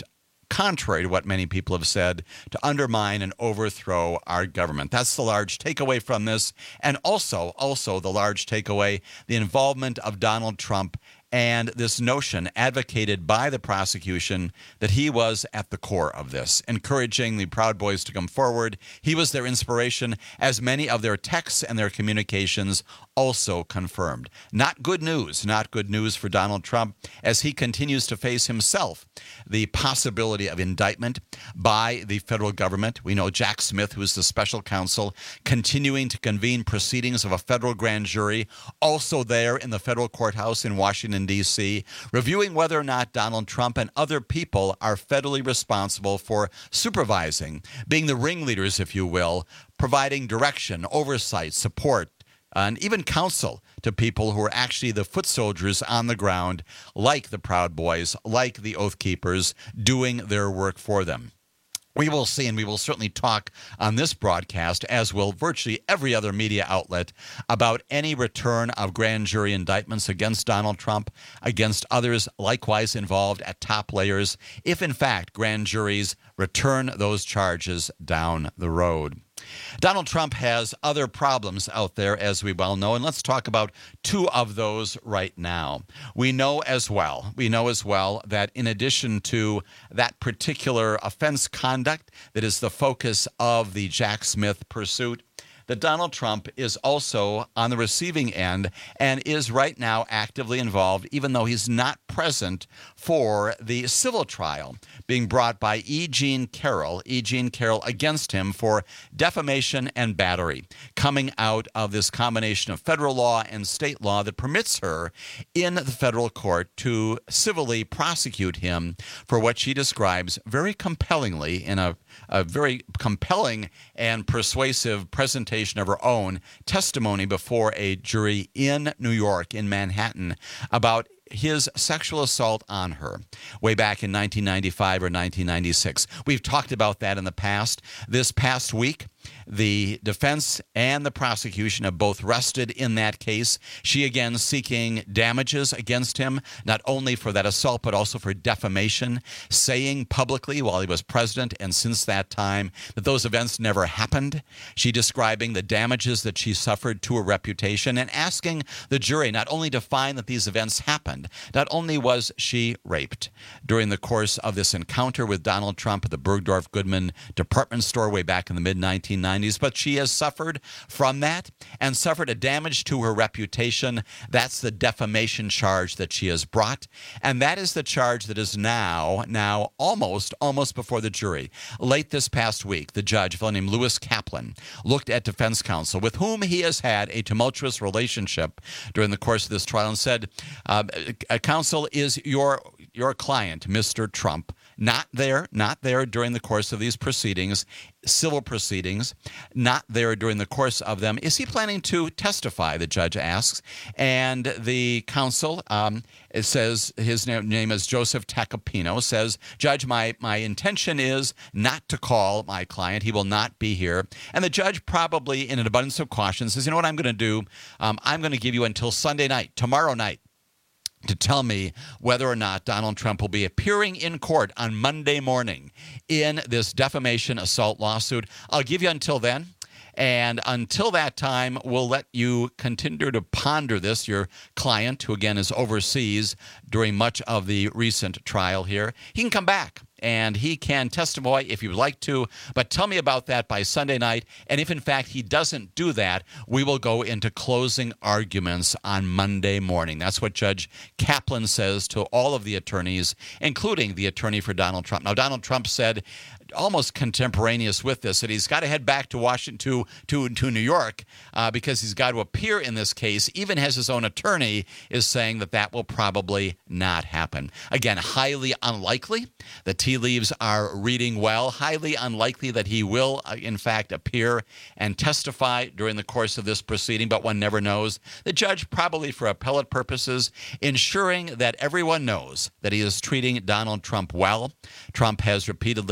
contrary to what many people have said, to undermine and overthrow our government. That's the large takeaway from this. And also, also the large takeaway, the involvement of Donald Trump and this notion advocated by the prosecution that he was at the core of this, encouraging the Proud Boys to come forward. He was their inspiration, as many of their texts and their communications also confirmed. Not good news, not good news for Donald Trump as he continues to face himself the possibility of indictment by the federal government. We know Jack Smith, who is the special counsel, continuing to convene proceedings of a federal grand jury, also there in the federal courthouse in Washington, D C, reviewing whether or not Donald Trump and other people are federally responsible for supervising, being the ringleaders, if you will, providing direction, oversight, support, and even counsel to people who are actually the foot soldiers on the ground, like the Proud Boys, like the Oath Keepers, doing their work for them. We will see, and we will certainly talk on this broadcast, as will virtually every other media outlet, about any return of grand jury indictments against Donald Trump, against others likewise involved at top layers, if in fact grand juries return those charges down the road. Donald Trump has other problems out there, as we well know, and let's talk about two of those right now. We know as well, we know as well that in addition to that particular offense conduct that is the focus of the Jack Smith pursuit, that Donald Trump is also on the receiving end and is right now actively involved, even though he's not present for the civil trial being brought by E. Jean Carroll, E. Jean Carroll against him for defamation and battery, coming out of this combination of federal law and state law that permits her in the federal court to civilly prosecute him for what she describes very compellingly in a, a very compelling and persuasive presentation of her own testimony before a jury in New York, in Manhattan, about his sexual assault on her way back in nineteen ninety-five or nineteen ninety-six. We've talked about that in the past. This past week, the defense and the prosecution have both rested in that case. She again seeking damages against him, not only for that assault, but also for defamation, saying publicly while he was president and since that time that those events never happened. She describing the damages that she suffered to her reputation and asking the jury not only to find that these events happened, not only was she raped during the course of this encounter with Donald Trump at the Bergdorf Goodman department store way back in the mid nineteen nineties, but she has suffered from that and suffered a damage to her reputation. That's the defamation charge that she has brought, and that is the charge that is now, now almost, almost before the jury. Late this past week, the judge, a fellow named Lewis Kaplan, looked at defense counsel, with whom he has had a tumultuous relationship during the course of this trial, and said, uh, counsel, is your your client, Mister Trump, not there, not there during the course of these proceedings, civil proceedings, not there during the course of them. Is he planning to testify, the judge asks. And the counsel, um, it says, his name, name is Joseph Tacopino, says, Judge, my, my intention is not to call my client. He will not be here. And the judge, probably in an abundance of caution, says, you know what I'm going to do? Um, I'm going to give you until Sunday night, tomorrow night, to tell me whether or not Donald Trump will be appearing in court on Monday morning in this defamation assault lawsuit. I'll give you until then. And until that time, we'll let you continue to ponder this. Your client, who again is overseas during much of the recent trial here, he can come back and he can testify if you would like to, but tell me about that by Sunday night. And if in fact he doesn't do that, we will go into closing arguments on Monday morning. That's what Judge Kaplan says to all of the attorneys, including the attorney for Donald Trump. Now, Donald Trump said, almost contemporaneous with this, that he's got to head back to Washington, to, to, to New York, uh, because he's got to appear in this case, even as his own attorney is saying that that will probably not happen. Again, highly unlikely. The tea leaves are reading well. Highly unlikely that he will, uh, in fact, appear and testify during the course of this proceeding, but one never knows. The judge, probably for appellate purposes, ensuring that everyone knows that he is treating Donald Trump well. Trump has repeatedly talked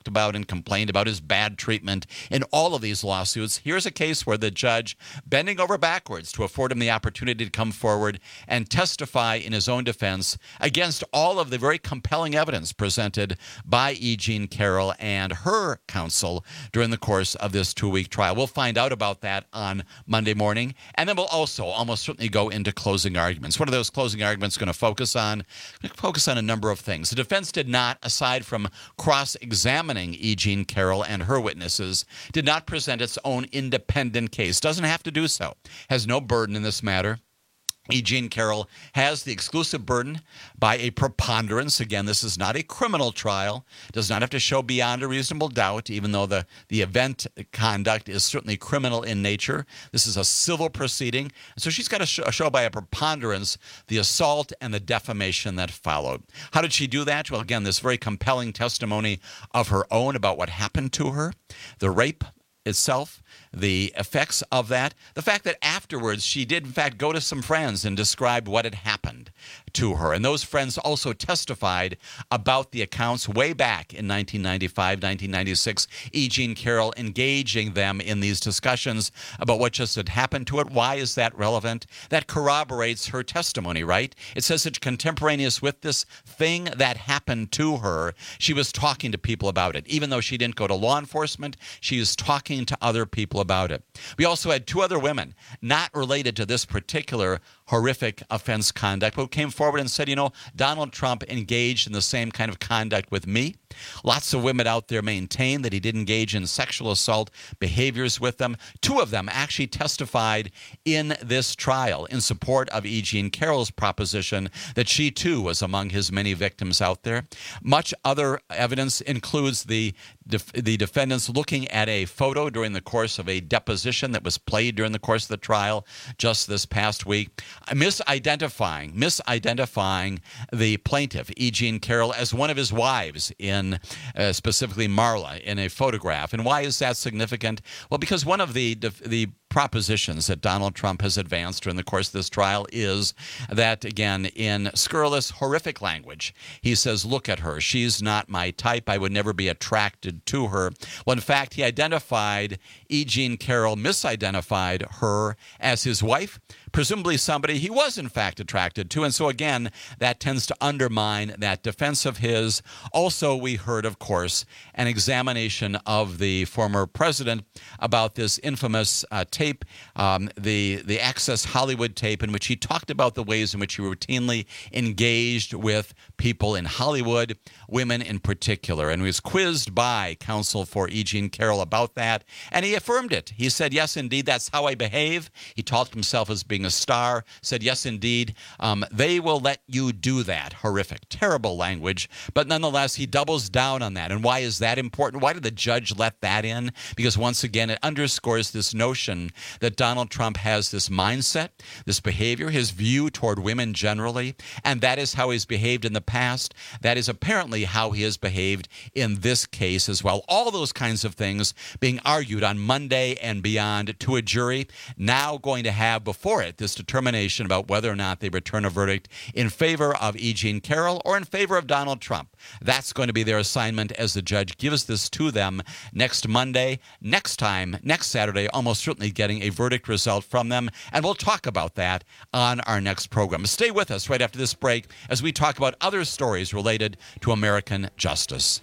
talked about and complained about his bad treatment in all of these lawsuits. Here's a case where the judge, bending over backwards to afford him the opportunity to come forward and testify in his own defense against all of the very compelling evidence presented by E. Jean Carroll and her counsel during the course of this two-week trial. We'll find out about that on Monday morning, and then we'll also almost certainly go into closing arguments. What are those closing arguments going to focus on? Going to focus on a number of things. The defense did not, aside from cross-examining E. Jean Carroll and her witnesses, did not present its own independent case. Doesn't have to do so. Has no burden in this matter. E. Jean Carroll has the exclusive burden by a preponderance. Again, this is not a criminal trial. Does not have to show beyond a reasonable doubt, even though the, the event conduct is certainly criminal in nature. This is a civil proceeding. So she's got to show, show by a preponderance the assault and the defamation that followed. How did she do that? Well, again, this very compelling testimony of her own about what happened to her, the rape itself, the effects of that, the fact that afterwards she did in fact go to some friends and describe what had happened to her. And those friends also testified about the accounts way back in nineteen ninety-five, nineteen ninety-six, E. Jean Carroll engaging them in these discussions about what just had happened to it. Why is that relevant? That corroborates her testimony, right? It says that contemporaneous with this thing that happened to her, she was talking to people about it. Even though she didn't go to law enforcement, she was talking to other people about it. We also had two other women, not related to this particular horrific offense conduct, who came forward and said, you know, Donald Trump engaged in the same kind of conduct with me. Lots of women out there maintain that he did engage in sexual assault behaviors with them. Two of them actually testified in this trial in support of E. Jean Carroll's proposition that she too was among his many victims out there. Much other evidence includes the def- the defendants looking at a photo during the course of a deposition that was played during the course of the trial just this past week, misidentifying, misidentifying the plaintiff, E. Jean Carroll, as one of his wives in uh, specifically Marla in a photograph. And why is that significant? Well, because one of the the propositions that Donald Trump has advanced during the course of this trial is that, again, in scurrilous, horrific language, he says, look at her. She's not my type. I would never be attracted to her. Well, in fact, he identified E. Jean Carroll, misidentified her as his wife, presumably somebody he was, in fact, attracted to. And so, again, that tends to undermine that defense of his. Also, we heard, of course, an examination of the former president about this infamous uh, tape, um, the, the Access Hollywood tape, in which he talked about the ways in which he routinely engaged with people in Hollywood, women in particular, and was quizzed by counsel for E. Jean Carroll about that, and he affirmed it. He said, yes, indeed, that's how I behave. He talked himself as being a star, said, yes, indeed, um, they will let you do that. Horrific, terrible language, but nonetheless, he doubles down on that. And why is that important? Why did the judge let that in? Because once again, it underscores this notion that Donald Trump has this mindset, this behavior, his view toward women generally, and that is how he's behaved in the past. That is apparently how he has behaved in this case as well. All those kinds of things being argued on Monday and beyond to a jury, now going to have before it this determination about whether or not they return a verdict in favor of E. Jean Carroll or in favor of Donald Trump. That's going to be their assignment as the judge gives this to them next Monday. Next time, next Saturday, almost certainly getting a verdict result from them, and we'll talk about that on our next program. Stay with us right after this break as we talk about other stories related to American justice.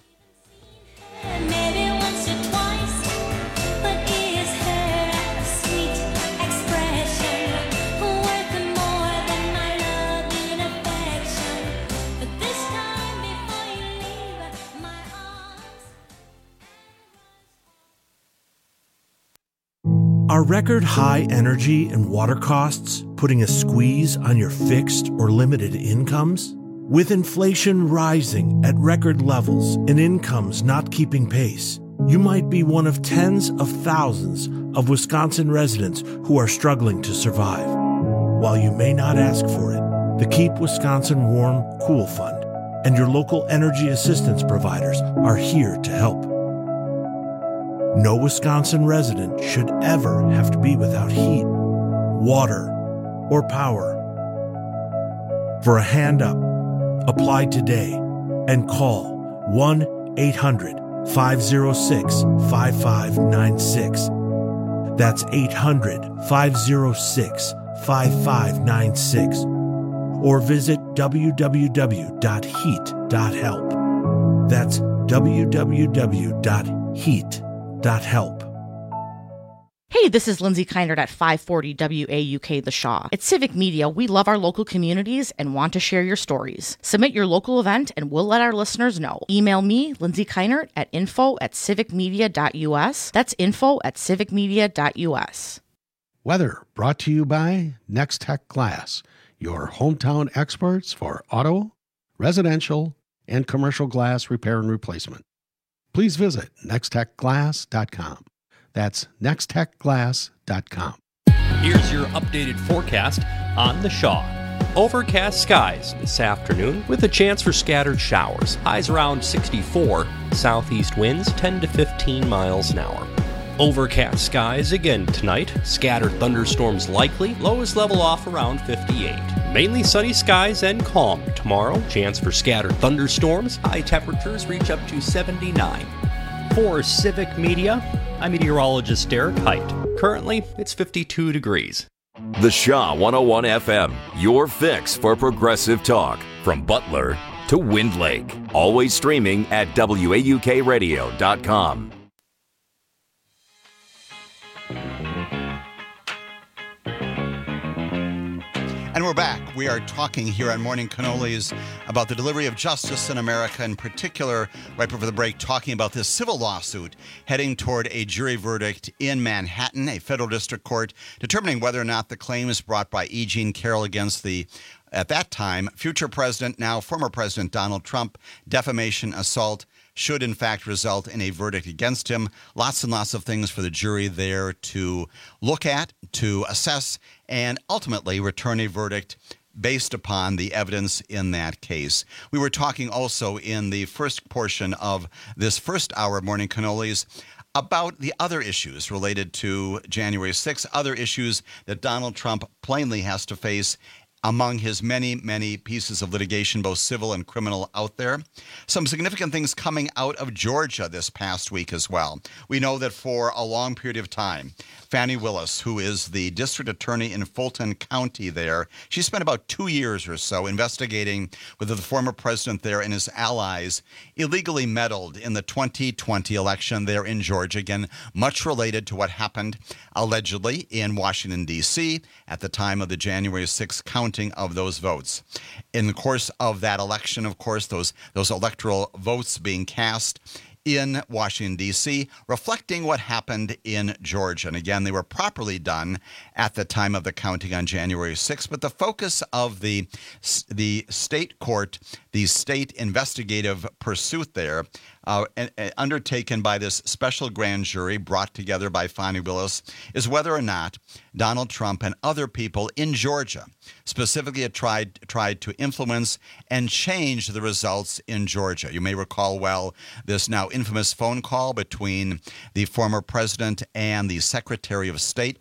Maybe once or twice, but is her a sweet expression worth more than my love and affection? But this time before you leave my arms.
Are record high energy and water costs putting a squeeze on your fixed or limited incomes? With inflation rising at record levels and incomes not keeping pace, you might be one of tens of thousands of Wisconsin residents who are struggling to survive. While you may not ask for it, the Keep Wisconsin Warm, Cool Fund and your local energy assistance providers are here to help. No Wisconsin resident should ever have to be without heat, water, or power. For a hand up, apply today and call one eight hundred five oh six, five five nine six. That's eight hundred, five oh six, five five nine six. Or visit w w w dot heat dot help. That's w w w dot heat dot help.
Hey, this is Lindsay Keinert at five forty W A U K The Shaw. At Civic Media, we love our local communities and want to share your stories. Submit your local event and we'll let our listeners know. Email me, Lindsay Keinert, at info at civicmedia dot u s. That's info at civicmedia dot u s.
Weather brought to you by Next Tech Glass, your hometown experts for auto, residential, and commercial glass repair and replacement. Please visit next tech glass dot com. That's next tech glass dot com.
Here's your updated forecast on the Shaw. Overcast skies this afternoon with a chance for scattered showers. Highs around sixty-four. Southeast winds ten to fifteen miles an hour. Overcast skies again tonight. Scattered thunderstorms likely. Lows level off around fifty-eight. Mainly sunny skies and calm tomorrow. Chance for scattered thunderstorms. High temperatures reach up to seventy-nine. For Civic Media, I'm meteorologist Derek Height. Currently, it's fifty-two degrees.
The Shaw one oh one F M, your fix for progressive talk. From Butler to Wind Lake. Always streaming at W A U K radio dot com.
And we're back. We are talking here on Morning Cannolis about the delivery of justice in America, in particular, right before the break, talking about this civil lawsuit heading toward a jury verdict in Manhattan, a federal district court, determining whether or not the claims brought by E. Jean Carroll against the, at that time, future president, now former President Donald Trump, defamation, assault, should in fact result in a verdict against him. Lots and lots of things for the jury there to look at, to assess, and ultimately return a verdict based upon the evidence in that case. We were talking also in the first portion of this first hour of Morning Cannolis about the other issues related to January sixth, other issues that Donald Trump plainly has to face among his many, many pieces of litigation, both civil and criminal, out there. Some significant things coming out of Georgia this past week as well. We know that for a long period of time, Fani Willis, who is the district attorney in Fulton County there, she spent about two years or so investigating whether the former president there and his allies illegally meddled in the twenty twenty election there in Georgia. Again, much related to what happened allegedly in Washington, D C at the time of the January sixth counting of those votes. In the course of that election, of course, those those electoral votes being cast in Washington, D C, reflecting what happened in Georgia. And again, they were properly done at the time of the counting on January sixth, but the focus of the, the state court, the state investigative pursuit there, uh, undertaken by this special grand jury brought together by Fani Willis, is whether or not Donald Trump and other people in Georgia specifically had tried, tried to influence and change the results in Georgia. You may recall well this now infamous phone call between the former president and the Secretary of State,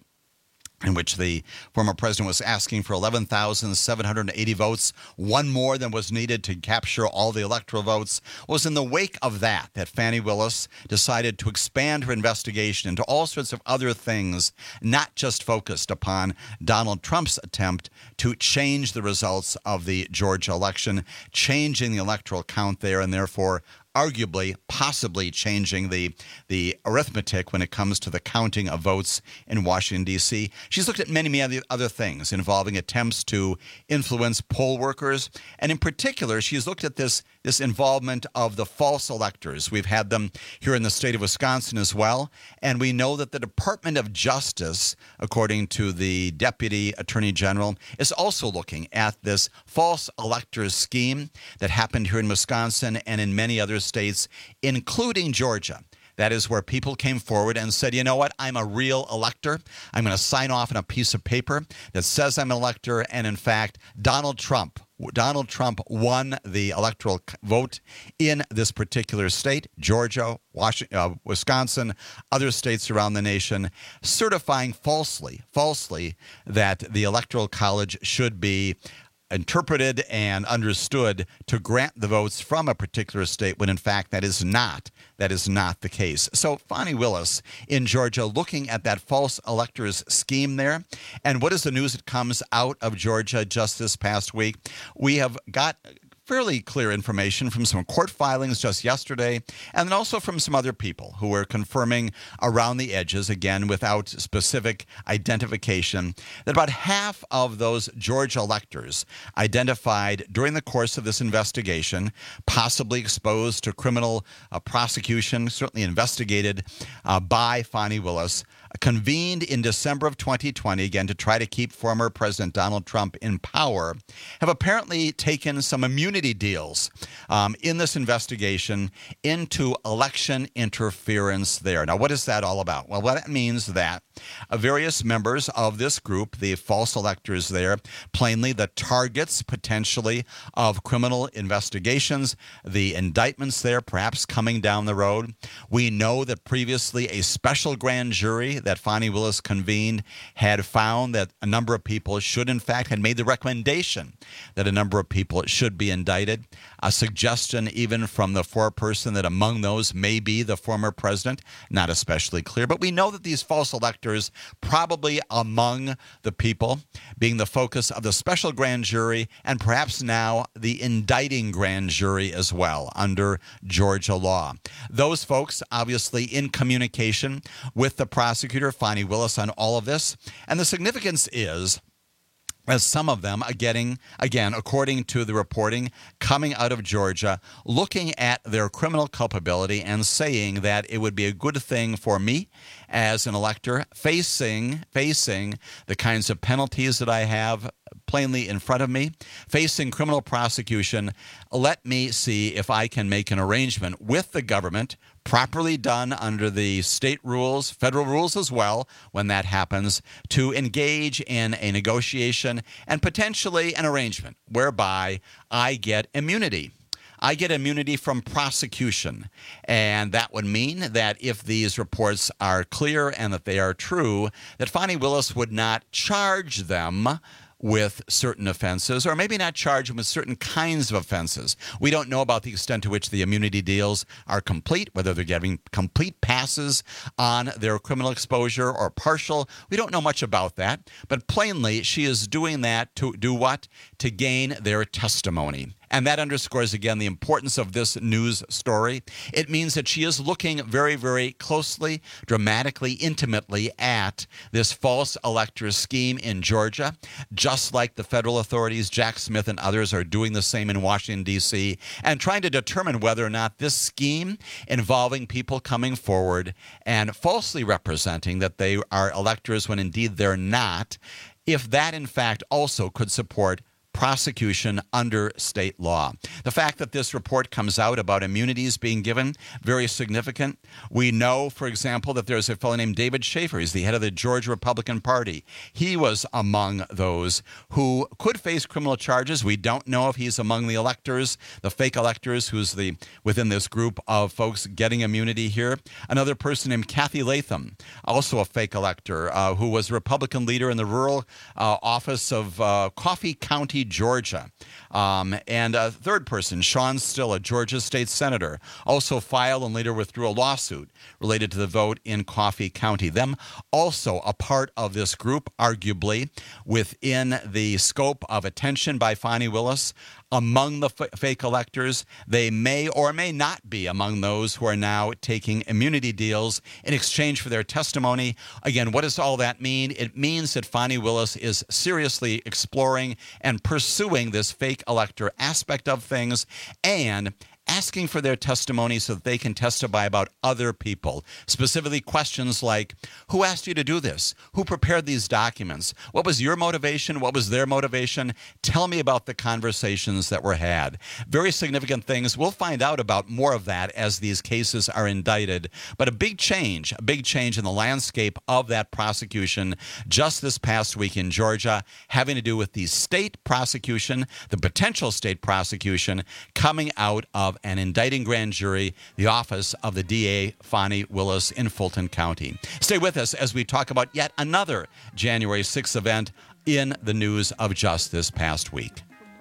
in which the former president was asking for eleven thousand seven hundred eighty votes, one more than was needed to capture all the electoral votes. It was in the wake of that that Fani Willis decided to expand her investigation into all sorts of other things, not just focused upon Donald Trump's attempt to change the results of the Georgia election, changing the electoral count there, and therefore arguably, possibly changing the the arithmetic when it comes to the counting of votes in Washington, D C. She's looked at many, many other things involving attempts to influence poll workers. And in particular, she's looked at this, this involvement of the false electors. We've had them here in the state of Wisconsin as well. And we know that the Department of Justice, according to the Deputy Attorney General, is also looking at this false electors scheme that happened here in Wisconsin and in many other states, including Georgia. That is where people came forward and said, you know what, I'm a real elector. I'm going to sign off on a piece of paper that says I'm an elector. And in fact, Donald Trump, Donald Trump won the electoral vote in this particular state, Georgia, Washington, uh, Wisconsin, other states around the nation, certifying falsely, falsely that the Electoral College should be interpreted and understood to grant the votes from a particular state when in fact that is not that is not the case. So Fani Willis in Georgia looking at that false electors scheme there. And what is the news that comes out of Georgia just this past week? We have got fairly clear information from some court filings just yesterday, and then also from some other people who were confirming around the edges, again, without specific identification, that about half of those Georgia electors identified during the course of this investigation, possibly exposed to criminal uh, prosecution, certainly investigated uh, by Fani Willis, convened in December of twenty twenty, again, to try to keep former President Donald Trump in power, have apparently taken some immunity deals um, in this investigation into election interference there. Now, what is that all about? Well, that means that uh, various members of this group, the false electors there, plainly the targets potentially of criminal investigations, the indictments there perhaps coming down the road. We know that previously a special grand jury that Fani Willis convened had found that a number of people should, in fact, had made the recommendation that a number of people should be indicted. A suggestion even from the foreperson that among those may be the former president, not especially clear. But we know that these false electors, probably among the people, being the focus of the special grand jury and perhaps now the indicting grand jury as well under Georgia law. Those folks obviously in communication with the prosecutor, Fani Willis, on all of this. And the significance is, as some of them are getting, again, according to the reporting coming out of Georgia, looking at their criminal culpability and saying that it would be a good thing for me as an elector facing facing the kinds of penalties that I have plainly in front of me, facing criminal prosecution. Let me see if I can make an arrangement with the government, properly done under the state rules, federal rules as well, when that happens, to engage in a negotiation and potentially an arrangement whereby I get immunity. I get immunity from prosecution. And that would mean that if these reports are clear and that they are true, that Fani Willis would not charge them with certain offenses, or maybe not charge them with certain kinds of offenses. We don't know about the extent to which the immunity deals are complete, whether they're getting complete passes on their criminal exposure or partial. We don't know much about that, but plainly she is doing that to do what? To gain their testimony. And that underscores, again, the importance of this news story. It means that she is looking very, very closely, dramatically, intimately at this false elector scheme in Georgia, just like the federal authorities, Jack Smith and others, are doing the same in Washington, D C, and trying to determine whether or not this scheme involving people coming forward and falsely representing that they are electors when indeed they're not, if that, in fact, also could support prosecution under state law. The fact that this report comes out about immunities being given, very significant. We know, for example, that there's a fellow named David Schaefer. He's the head of the Georgia Republican Party. He was among those who could face criminal charges. We don't know if he's among the electors, the fake electors, who's the within this group of folks getting immunity here. Another person named Kathy Latham, also a fake elector, uh, who was a Republican leader in the rural uh, office of uh, Coffee County, Georgia. Um, and a third person, Sean Still, a Georgia state senator, also filed and later withdrew a lawsuit related to the vote in Coffee County. Them also a part of this group, arguably within the scope of attention by Fani Willis. Among the f- fake electors, they may or may not be among those who are now taking immunity deals in exchange for their testimony. Again, what does all that mean? It means that Fani Willis is seriously exploring and pursuing this fake elector aspect of things and asking for their testimony so that they can testify about other people. Specifically questions like, who asked you to do this? Who prepared these documents? What was your motivation? What was their motivation? Tell me about the conversations that were had. Very significant things. We'll find out about more of that as these cases are indicted. But a big change, a big change in the landscape of that prosecution just this past week in Georgia, having to do with the state prosecution, the potential state prosecution coming out of an indicting grand jury, the office of the D A Fani Willis in Fulton County. Stay with us as we talk about yet another January sixth event in the news of just this past week.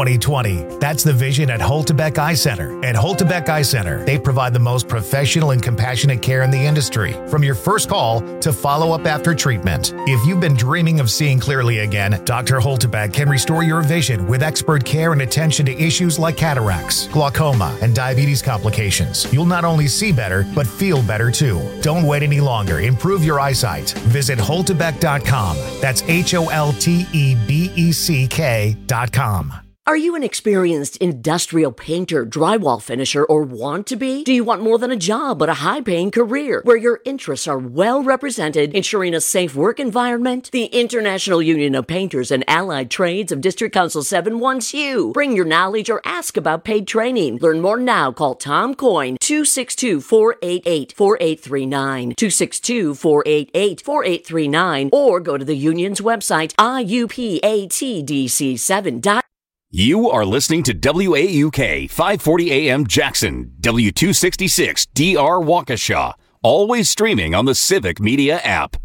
twenty twenty. That's the vision at Holtebeck Eye Center. At Holtebeck Eye Center, they provide the most professional and compassionate care in the industry, from your first call to follow-up after treatment. If you've been dreaming of seeing clearly again, Doctor Holtebeck can restore your vision with expert care and attention to issues like cataracts, glaucoma, and diabetes complications. You'll not only see better, but feel better too. Don't wait any longer. Improve your eyesight. Visit Holtebeck dot com. That's H O L T E B E C K dot com.
Are you an experienced industrial painter, drywall finisher, or want to be? Do you want more than a job, but a high-paying career where your interests are well represented, ensuring a safe work environment? The International Union of Painters and Allied Trades of District Council seven wants you. Bring your knowledge or ask about paid training. Learn more now. Call Tom Coyne, two six two, four eight eight, four eight three nine, two six two, four eight eight, four eight three nine, or go to the union's website, I U P A T D C seven dot com.
You are listening to W A U K five forty A M Jackson, W two sixty-six D R Waukesha, always streaming on the Civic Media app.